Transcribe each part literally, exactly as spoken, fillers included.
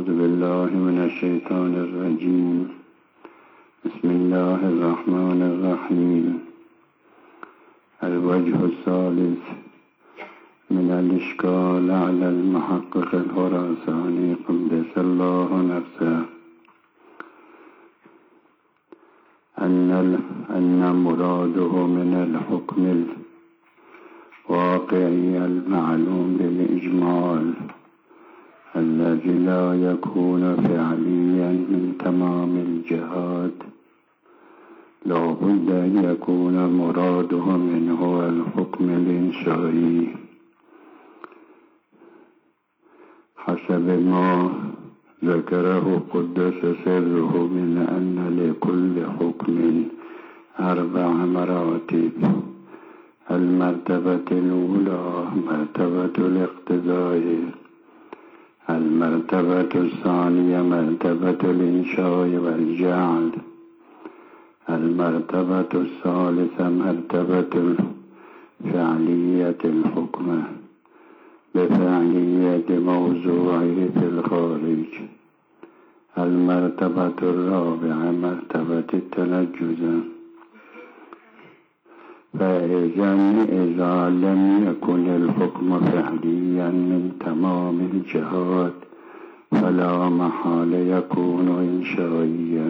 أعوذ بالله من الشيطان الرجيم. بسم الله الرحمن الرحيم. الوجه الثالث من الإشكال على المحقق الخراساني قدس الله نفسه أن أن مراده من الحكم الواقعي المعلوم بالإجمال الذي لا يكون فعليا من تمام الجهات لا بد أن يكون مراده منه الحكم الإنشائي حسب ما ذكره قدس سره من أن لكل حكم أربع مراتب. المرتبة الأولى مرتبة الاقتضاء، المرتبة الثانية مرتبة الإنشاء والجعل، المرتبة الثالثة مرتبة فعلية الحكم بفعلية موضوعه في الخارج، المرتبة الرابعة مرتبة التنجز. فإذا إذا لم يكن الحكم فعليا من تمام الجهات فلا محال يكون إنشائيا.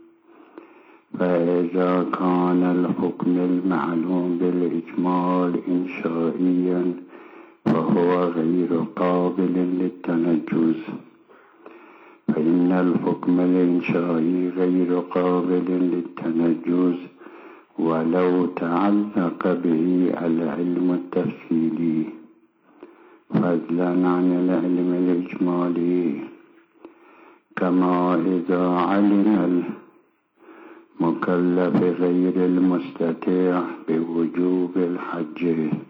فإذا كان الحكم المعلوم بالإجمال إنشائيا فهو غير قابل للتنجز، فإن الحكم الإنشائي غير قابل للتنجز ولو تعلق به العلم التفصيلي فضلا عن العلم الإجمالي. كما إذا علم المكلف غير المستطيع بوجوب الحج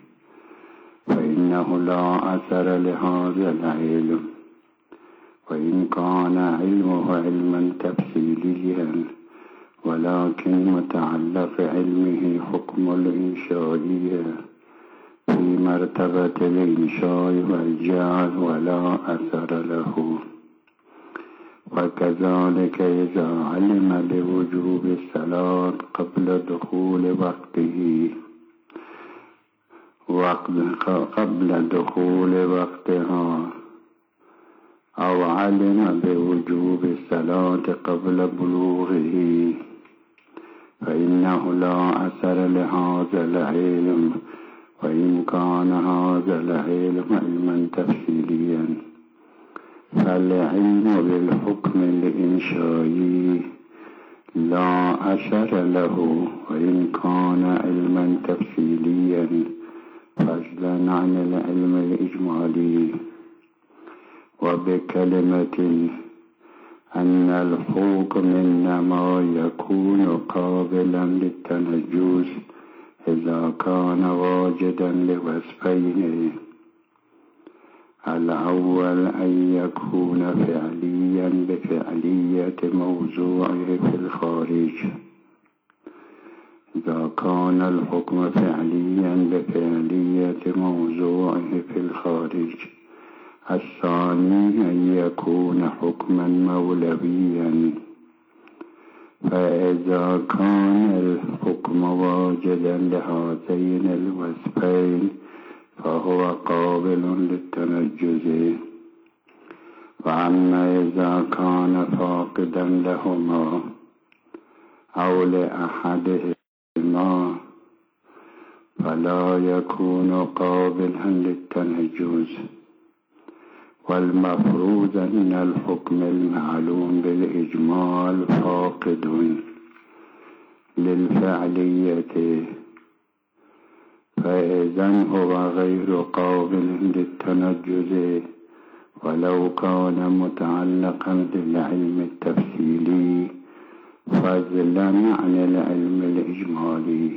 فإنه لا أثر لهذا العلم، وإن كان علمه علما تفصيليا ولكن متعلق علمه حكم الإنشائية في مرتبة الإنشاء والجعل ولا أثر له. وكذلك إذا علم بوجوب الصلاة قبل دخول وقته وقت قبل دخول وقتها أو علم بوجوب الصلاة قبل بلوغه فإنه لا أثر لهذا العلم، وإن كان هذا العلم علما تفصيليا. فالعلم بالحكم الإنشائي لا أثر له وإن كان علما تفصيليا فضلا عن العلم الإجمالي. وبكلمة أن الحكم إنما يكون قابلا للتنجز إذا كان واجدا لوصفين: الأول أن يكون فعليا بفعلية موضوعه في الخارج، إذا كان الحكم فعليا بفعلية موضوعه في الخارج. الثاني أن يكون حكما مولويا، فإذا كان الحكم واجدا لهذين الوصفين فهو قابل للتنجز. وأما إذا كان فاقدا لهما أو لأحدهما فلا يكون قابلا للتنجز. والمفروض أن الحكم المعلوم بالإجمال فاقد للفعلية، فإذن هو غير قابل للتنجز ولو كان متعلقا بالعلم التفصيلي فضلا عن العلم الإجمالي.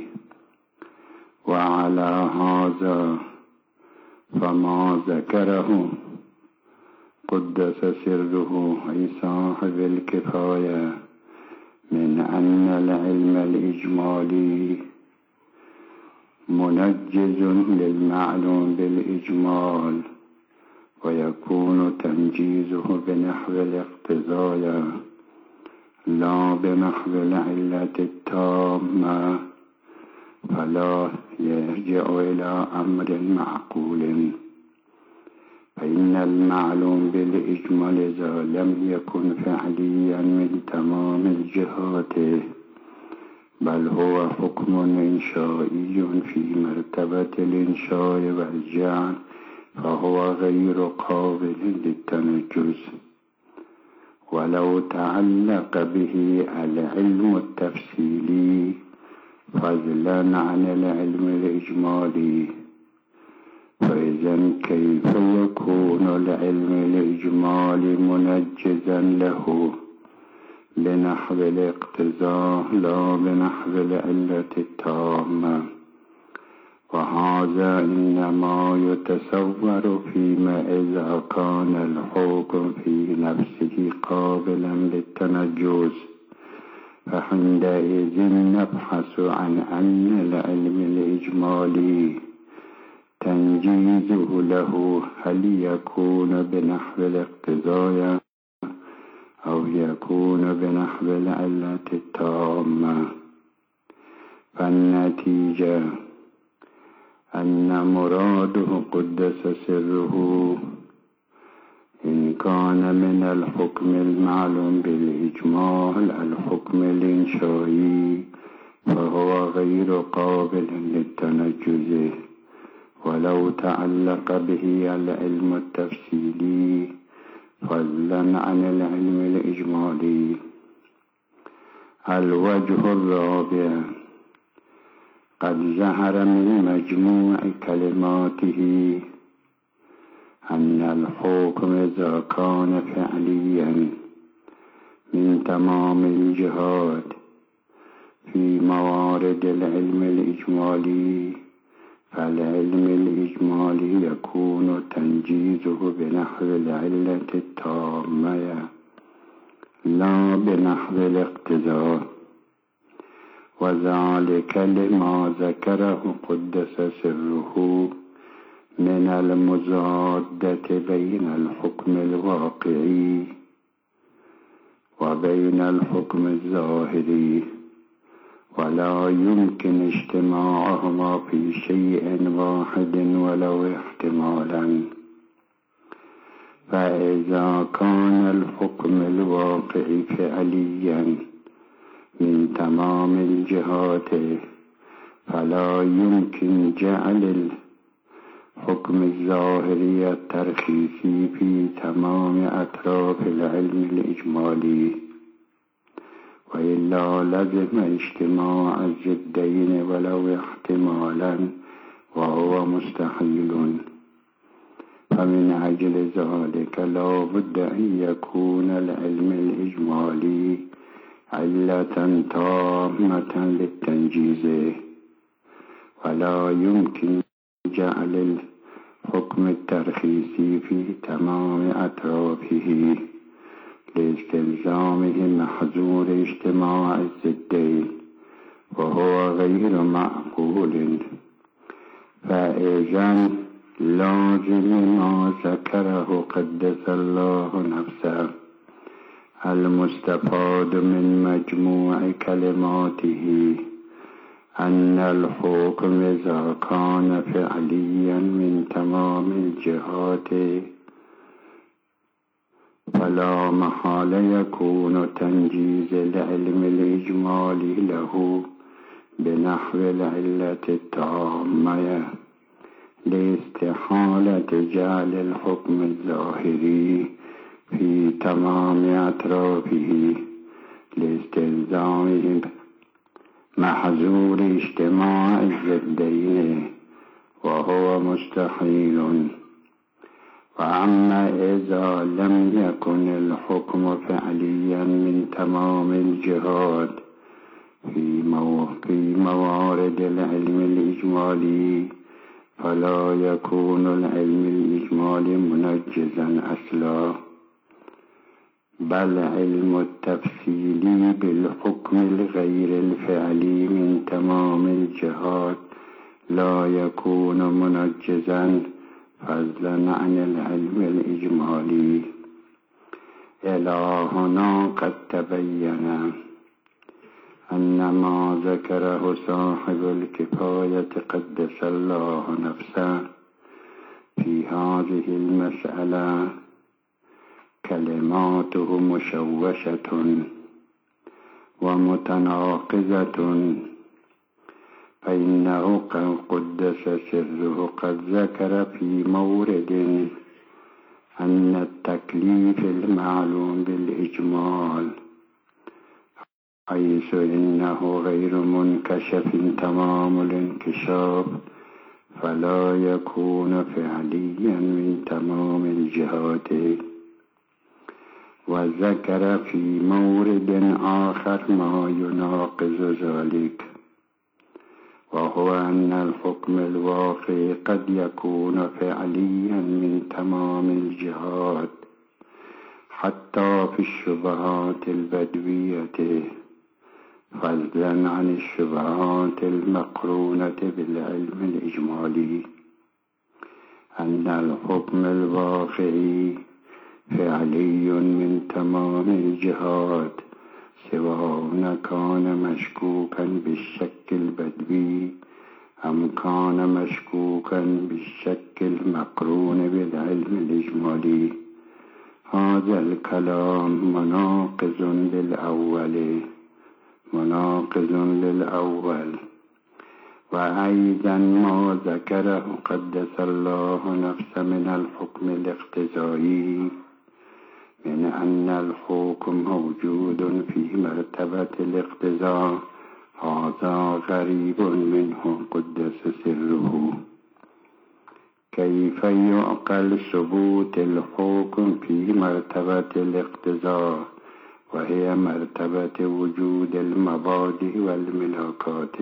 وعلى هذا فما ذكره قدس سره أي صاحب الكفاية من أن العلم الإجمالي منجز للمعلوم بالإجمال ويكون تنجيزه بنحو الاقتضاء لا بنحو العلة التامة، فلا يرجع إلى أمر معقول. فإن المعلوم بالإجمال إذا لم يكن فعليا من تمام الجهات بل هو حكم إنشائي في مرتبة الإنشاء والجعل فهو غير قابل للتنجز. ولو تعلق به العلم التفصيلي فضلا عن العلم الإجمالي، فإذا كيف يكون العلم الإجمالي منجزا له بنحو الاقتضاء لا بنحو العلة التامة؟ وهذا إنما يتصور فيما إذا كان الحكم في نفسه قابلا للتنجز، فعندئذ نبحث عن أن العلم الإجمالي تنجيزه له هل يكون بنحو الاقتضاء أو يكون بنحو العلة التامة. فالنتيجة أن مراده قدس سره إن كان من الحكم المعلوم بالإجمال الحكم الإنشائي فهو غير قابل للتنجز. ولو تعلق به العلم التفصيلي فضلا عن العلم الإجمالي. الوجه الرابع قد ظهر من مجموع كلماته أن الحكم إذا كان فعليا من تمام الجهات في موارد العلم الإجمالي فالعلم الإجمالي يكون تنجيزه بنحو العلة التامة لا بنحو الاقتضاء، وذلك لما ذكره قدس سره من المضادة بين الحكم الواقعي وبين الحكم الظاهري، ولا يمكن اجتماعهما في شيء واحد ولو احتمالا. فإذا كان الحكم الواقعي فعليا من تمام الجهات فلا يمكن جعل الحكم الظاهري الترخيصي في تمام أطراف العلم الإجمالي، وإلا لزم اجتماع الضدين ولو احتمالا وهو مستحيل. فمن أجل ذلك لا بد أن يكون العلم الإجمالي علة تامة للتنجيز، ولا يمكن جعل الحكم الترخيصي في تمام أطرافه لاستلزامه محظور اجتماع الضدين وهو غير معقول. فإذا لازم ما ذكره قدس الله نفسه المستفاد من مجموع كلماته أن الحكم إذا كان فعليا من تمام الجهات فلا محال يكون تنجيز العلم الإجمالي له بنحو العلة التامة لاستحالة جعل الحكم الظاهري في تمام أطرافه لاستلزامه محظور اجتماع الضدين وهو مستحيل. وأما إذا لم يكن الحكم فعليا من تمام الجهات في موارد العلم الإجمالي فلا يكون العلم الإجمالي منجزا أصلا، بل علم التفصيل بالحكم الغير الفعلي من تمام الجهات لا يكون منجزا، فضلا عن العلم الإجمالي. إلهنا قد تبين أن ما ذكره صاحب الكفاية قدس الله نفسه في هذه المسألة كلماته مشوشة ومتناقضة، فإنه قد قدس سره قد ذكر في مورد أن التكليف المعلوم بالإجمال، حيث إنه غير منكشف تمام الانكشاف، فلا يكون فعليا من تمام الجهات. وذكر في مورد آخر ما يناقض ذلك، وهو أن الحكم الواقعي قد يكون فعليا من تمام الجهات حتى في الشبهات البدوية، فضلا عن الشبهات المقرونة بالعلم الإجمالي، أن الحكم الواقعي فعلي من تمام الجهات، سواء كان مشكوكا بالشك البدوي أم كان مشكوكا بالشك المقرون بالعلم الإجمالي. هذا الكلام مناقض للأول مناقض للأول وأيضا ما ذكره قدس الله نفسه من الحكم الاقتضائي، من أن الحكم موجود في مرتبة الاقتضاء، هذا غريب منه قدس سره. كيف يعقل ثبوت الحكم في مرتبة الاقتضاء وهي مرتبة وجود المبادئ والملاكات؟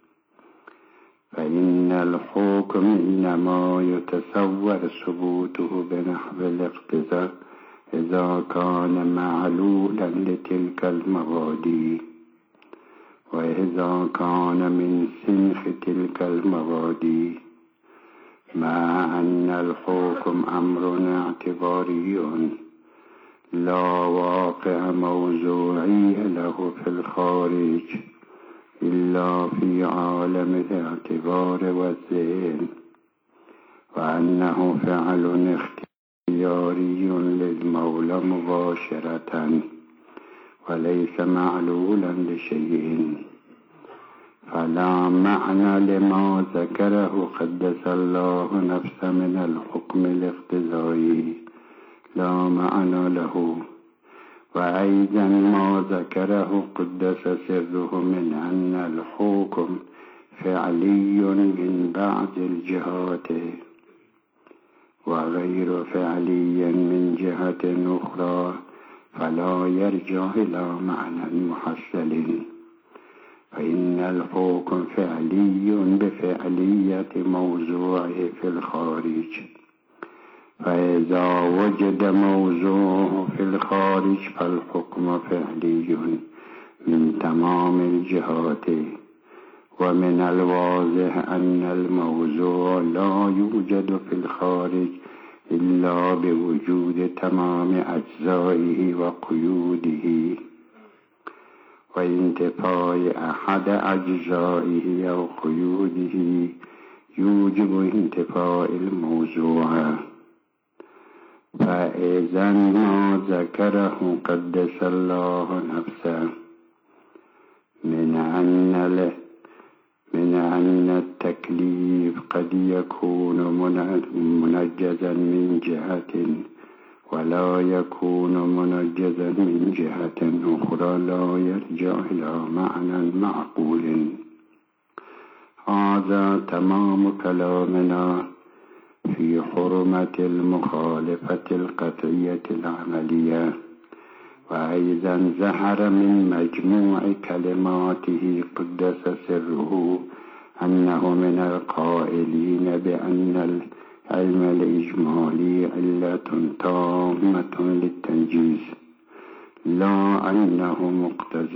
فإن الحكم إنما يتصور ثبوته بنحو الاقتضاء إذا كان معلولا لتلك المبادئ، وإذا كان من سنخ تلك المبادئ، مع أن الحكم أمر اعتباري لا واقع موضوعي له في الخارج إلا في عالم الاعتبار والذهن، وأنه فعل اختياري للمولى مباشرة وليس معلولا لشيء، فلا معنى لما ذكره قدس الله نفسه من الحكم الاقتضائي، لا معنى له. وأيضا ما ذكره قدس سره من أن الحكم فعلي من بعض الجهات وغير فعلي من جهة أخرى، فلا يرجع إلى معنى محصل، فإن الحكم فعلي بفعلية موضوعه في الخارج، فإذا وجد موضوعه في الخارج فالحكم فعلي من تمام الجهات. ومن الواضح أن الموضوع لا يوجد في الخارج إلا بوجود تمام أجزائه وقيوده، وانتفاء أحد أجزائه أو قيوده يوجب انتفاء الموضوع. فإذا ما ذكره قدس الله نفسه من أن له من أن التكليف قد يكون منجزا من جهة ولا يكون منجزا من جهة أخرى، لا يرجع إلى معنى معقول. هذا تمام كلامنا في حرمة المخالفة القطعية العملية. وأيضا ظهر من مجموع كلماته قدس سره أنه من القائلين بأن العلم الإجمالي علة تامة للتنجيز، لا أنه مقتضٍ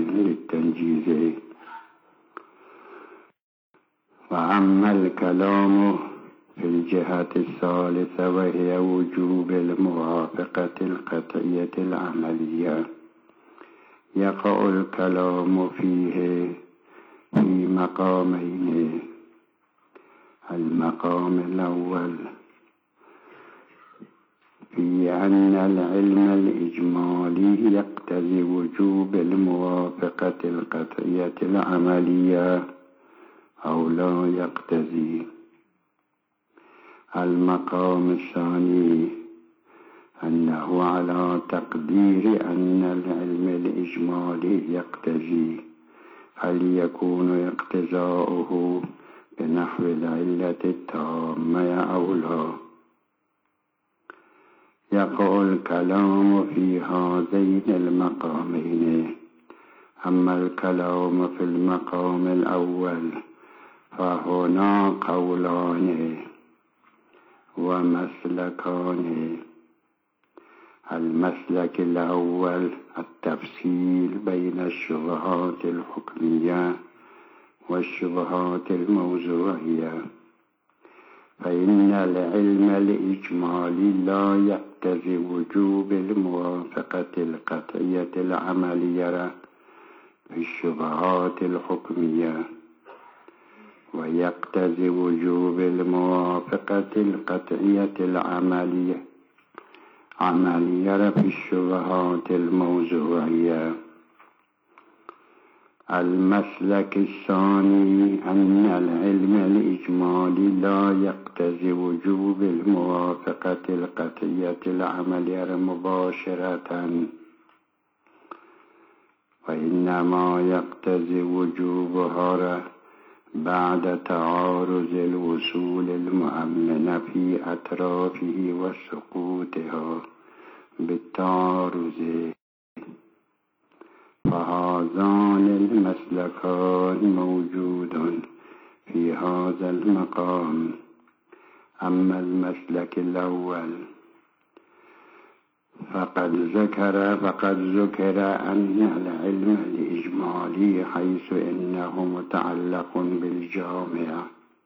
للتنجيز. وأما الكلام في الجهة الثالثة وهي وجوب الموافقة القطعية العملية، يقع الكلام فيه في مقامين. المقام الأول في أن العلم الإجمالي يقتضي وجوب الموافقة القطعية العملية أو لا يقتضي. المقام الثاني أنه على تقدير أن العلم الإجمالي يقتضي، هل يكون اقتضاؤه بنحو العلة التامة أو لا؟ يقع الكلام في هذين المقامين. أما الكلام في المقام الأول فهنا قولان ومسلكان. المسلك الأول التفصيل بين الشبهات الحكمية والشبهات الموضوعية، فإن العلم الإجمالي لا يقتضي وجوب الموافقة القطعية العملية في الشبهات الحكمية، ويقتضي وجوب الموافقة القطعية العملية عملية في الشبهات الموضوعية. المسلك الثاني أن العلم الإجمالي لا يقتضي وجوب الموافقة القطعية العملية مباشرة، وإنما يقتضي وجوبها بعد تعارض الوصول المؤمن في أطرافه وسقوطها بالتعارض. فهذان المسلكان موجود في هذا المقام. أما المسلك الأول فقد ذكر فقد ذكر أن العلم الإجمالي حيث إنه متعلق بالجامع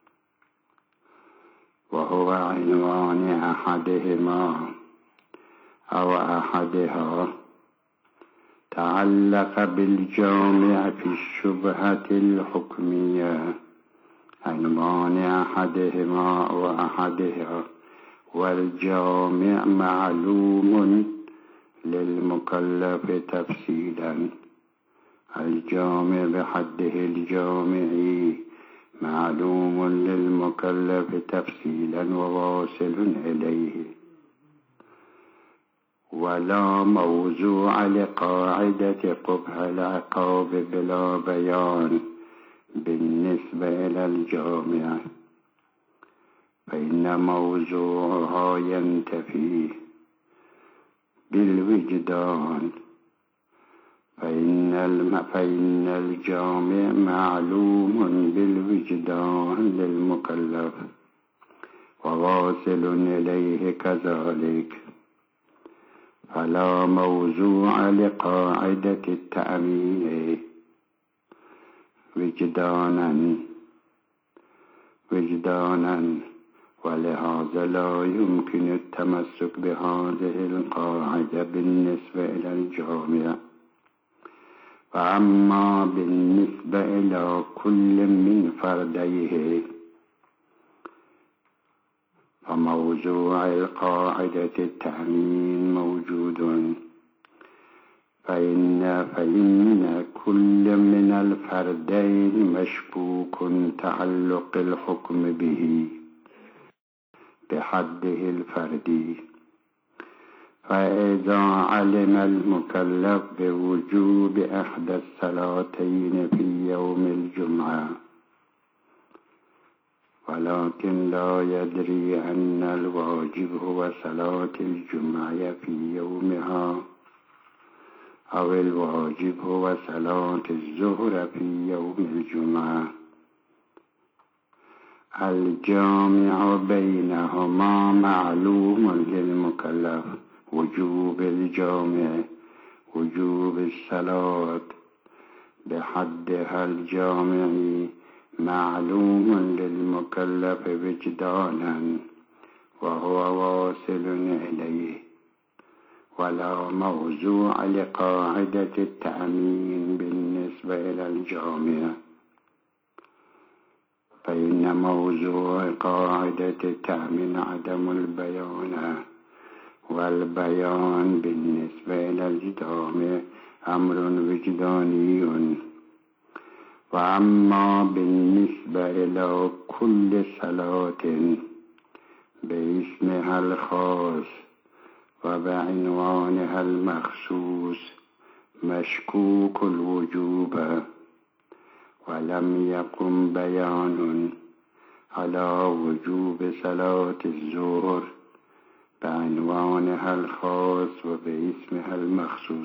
وهو عنوان أحدهما أو أحدها، تعلق بالجامع في الشبهة الحكمية عنوان أحدهما وأحدها، والجامع معلوم للمكلف تفصيلا. الجامع بحده الجامعي معلوم للمكلف تفصيلا وواصل إليه، ولا موضوع لقاعدة قبح العقاب بلا بيان بالنسبة إلى الجامع، فإن موضوعها ينتفي بالوجدان، فإن فإن الجامع معلوم بالوجدان للمكلف وواصل إليه كذلك، فلا موضوع لقاعدة التأمين وجدانا وجدانا ولهذا لا يمكن التمسك بهذه القاعدة بالنسبة إلى الجامع. فأما بالنسبة إلى كل من فرديه فموضوع القاعدة التأمين موجود، فإن فإن كل من الفردين مشكوك تعلق الحكم به بحده الفردي. فإذا علم المكلف بوجوب إحدى الصلاتين في يوم الجمعة ولكن لا يدري أن الواجب هو صلاة الجمعة في يومها، أو الواجب هو صلاة الظهر في يوم الجمعة، الجامع بينهما معلوم للمكلف وجوب الجامع وجوب الصلاة بحدها الجامعي معلوم للمكلف وجدانا وهو واصل إليه، ولا موضوع لقاعدة التأمين بالنسبة إلى الجامع، فإن موضوع قاعدة التأمين عدم البيان، والبيان بالنسبة إلى الجامع أمر وجداني. وأما بالنسبة إلى كل صلاة باسمها الخاص وبعنوانها المخصوص مشكوك الوجوب، ولم يقم بيان على وجوب صلاة الظهر بعنوانها الخاص وباسمها المخصوص،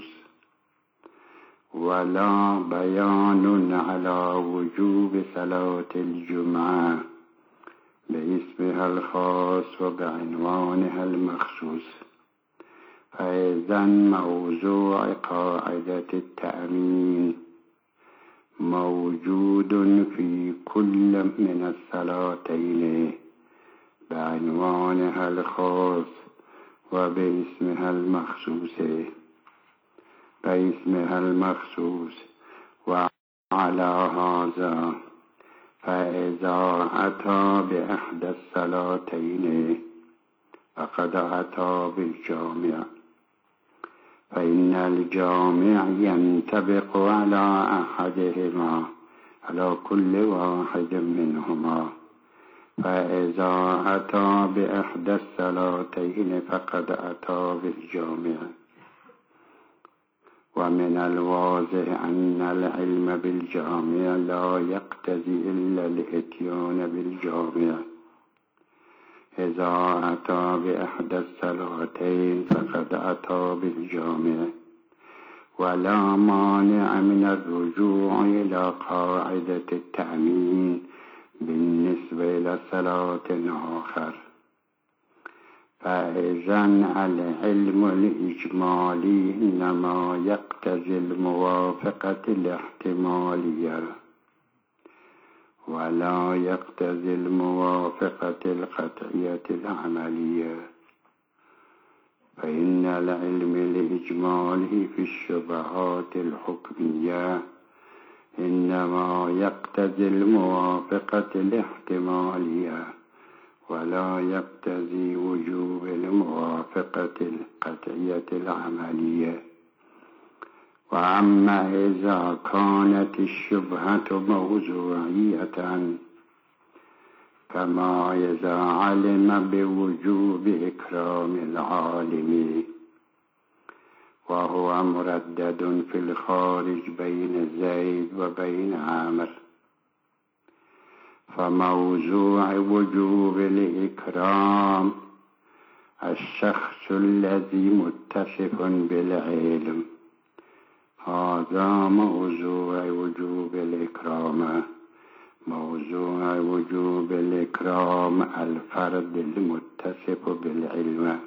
ولا بيان على وجوب صلاة الجمعة باسمها الخاص وبعنوانها المخصوص. فإذا موضوع قاعدة التأمين موجود في كل من الصلاتين بعنوانها الخاص وباسمها المخصوص باسمها المخصوص وعلى هذا فإذا أتى بإحدى الصلاتين فقد أتى بالجامع، فإن الجامع ينطبق على أحدهما على كل واحد منهما، فإذا أتى بإحدى الصلاتين فقد أتى بالجامع. ومن الواضح أن العلم بالجامع لا يقتضي إلا الإتيان بالجامع. إذا أتى بإحدى الصلاتين فقد أتى بالجامع، ولا مانع من الرجوع إلى قاعدة التأمين بالنسبة إلى صلاة آخر. فإذا العلم الإجمالي إنما يقتضي الموافقة الاحتمالية، ولا يقتضي الموافقة القطعية العملية، فإن العلم الإجمالي في الشبهات الحكمية إنما يقتضي الموافقة الاحتمالية، ولا يقتضي وجوب الموافقة القطعية العملية. وأما إذا كانت الشبهة موضوعية كما إذا علم بوجوب إكرام العالم وهو مردد في الخارج بين زيد وبين عامر، فموضوع وجوب الإكرام الشخص الذي متصف بالعلم، هذا موضوع وجوب الإكرام. موضوع وجوب الإكرام الفرد المتصف بالعلم،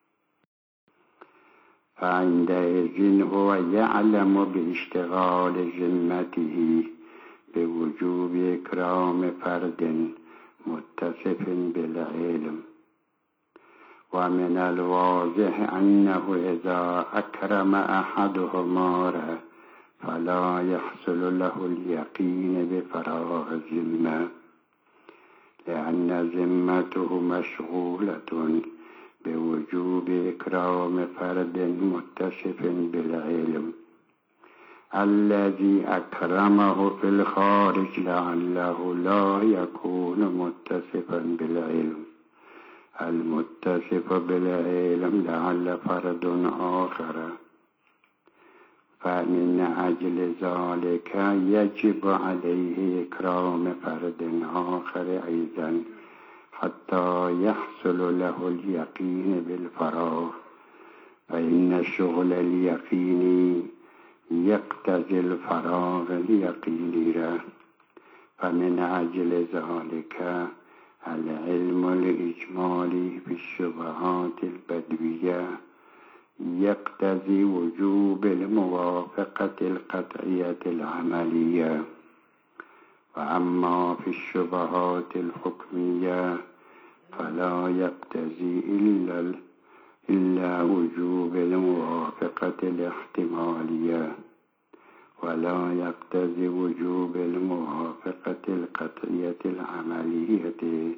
فعندئذ هو يعلم باشتغال ذمته بوجوب إكرام فرد متصف بالعلم. ومن الواضح أنه إذا أكرم أحدهما فلا يحصل له اليقين بفراغ الذمة، لأن ذمته مشغولة بوجوب إكرام فرد متصف بالعلم الذي أكرمه في الخارج، لعله لا يكون متصفا بالعلم المتصف بالعلم لعل فرد آخر. فمن أجل ذلك يجب عليه إكرام فرد آخر أيضا حتى يحصل له اليقين بالفراغ، فإن شغل اليقين يقتضي الفراغ اليقيني. فمن أجل ذلك العلم الإجمالي في الشبهات البدوية يقتضي وجوب الموافقة القطعية العملية، وأما في الشبهات الحكمية فلا يقتضي إلا إلا وجوب الموافقة الاحتمالية، ولا يقتضي وجوب الموافقة القطعية العملية.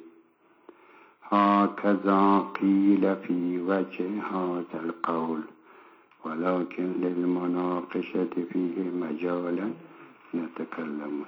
هكذا قيل في وجه هذا القول، ولكن للمناقشة فيه مجالا نتكلم